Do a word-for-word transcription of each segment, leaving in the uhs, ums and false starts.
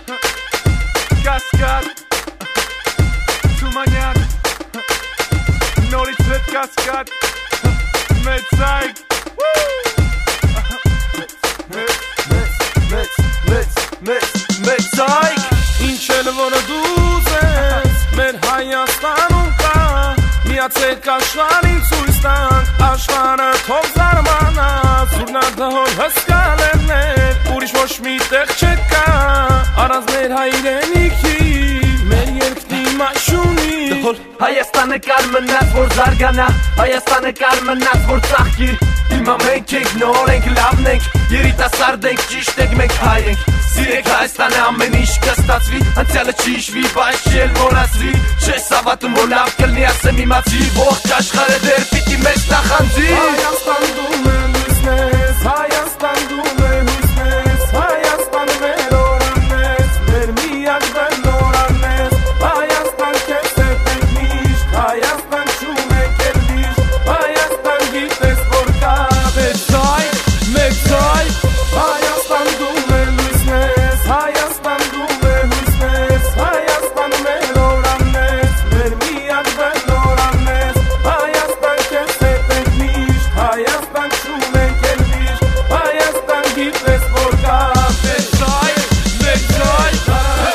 Kaskad Tumaniak Norice Kaskad Mecajk Mecajk این چلوان دوزes մեր Հայաստանում կա միացել կաշվարին ցույց տանք աշխարհը թող զարմանա զուռնադահոլ հսկալերներ ուրիշ ոչ մի տեղ չկա առանց մեր հայրենիքի մեր երկնի մաշունի Հայաստանը կար մնաց որ զարգանա Հայաստանը կար մնաց որ ծաղկի Հիմա մենք ենք նոր ենք լավն ենք երիտասարդ ենք ճիշտ ենք մենք հայ ենք Սիրեք Հայաստանը ամեն ինչ կստացվի անցյալը չի հիշվի բայց չի էլ մոռացվի Չես հավատում որ լավ կլինի ասեմ իմացի ողջ աշխարհը դեռ պիտի մեզ նախանձի Հայաստան դու մեր լույսն ես Հայաստան դու մեր հույսն ես Հայաստան մեր օրանն ես մեր միակ բնօրանն ես Հայաստան քեզ հետ ենք միշտ Հայաստան չունենք էլ միշտ Հայաստան գիտես որ կա Մեցայք, մեցայք Հայաստան դու մեր լույսն ես Հայաստան դու մեր հույսն ես Հայաստան մեր օրանն ես մեր միակ բնօրանն ես Հայաստան քեզ հետ ենք միշտ Հայաստան չունենք էլ միշտ Հայաստան գիտես որ կա Մեցայք, մեցայք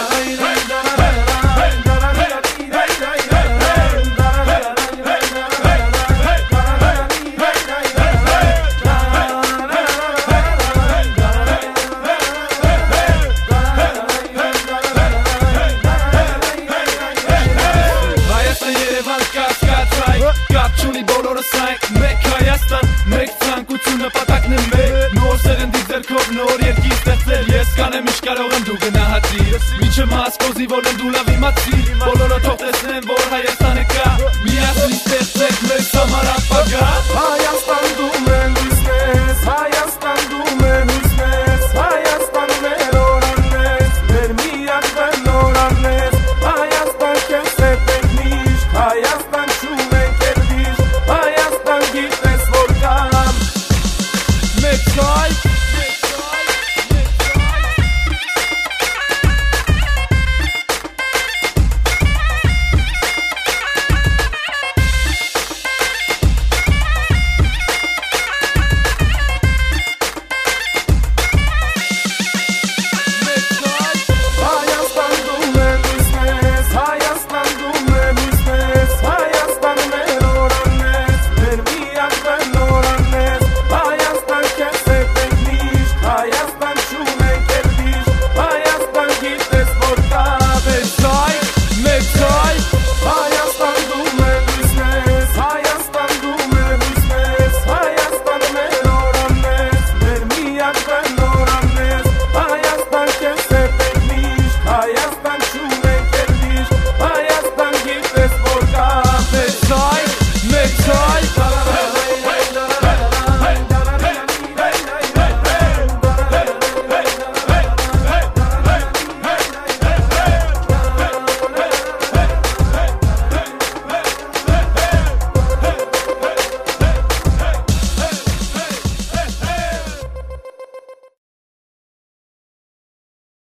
Կապ չունի բոլորս ենք մեկ Հայաստան մեկ ցանկություն նպատակն է մեր նոր սերնդի ձեռքով նոր երկիր ստեղծել ես կանեմ ինչ կարող եմ դու գնահատի մինչև Մոսկվայի որ դու լավ իմացի բոլորը թող տեսնեն որ Հայաստանը կա միասին ստեղծենք մեզ համար ապագա Հայաստան դու մեր լույսն ես Հայաստան դու մեր հույսն ես Հայաստան մեր օրանն ես մեր միակ բնօրանն ես Հայաստան քեզ հետ ենք միշտ Հայաստան չունենք էլ միշտ Հայաստան գիտես որ կա Մեցայք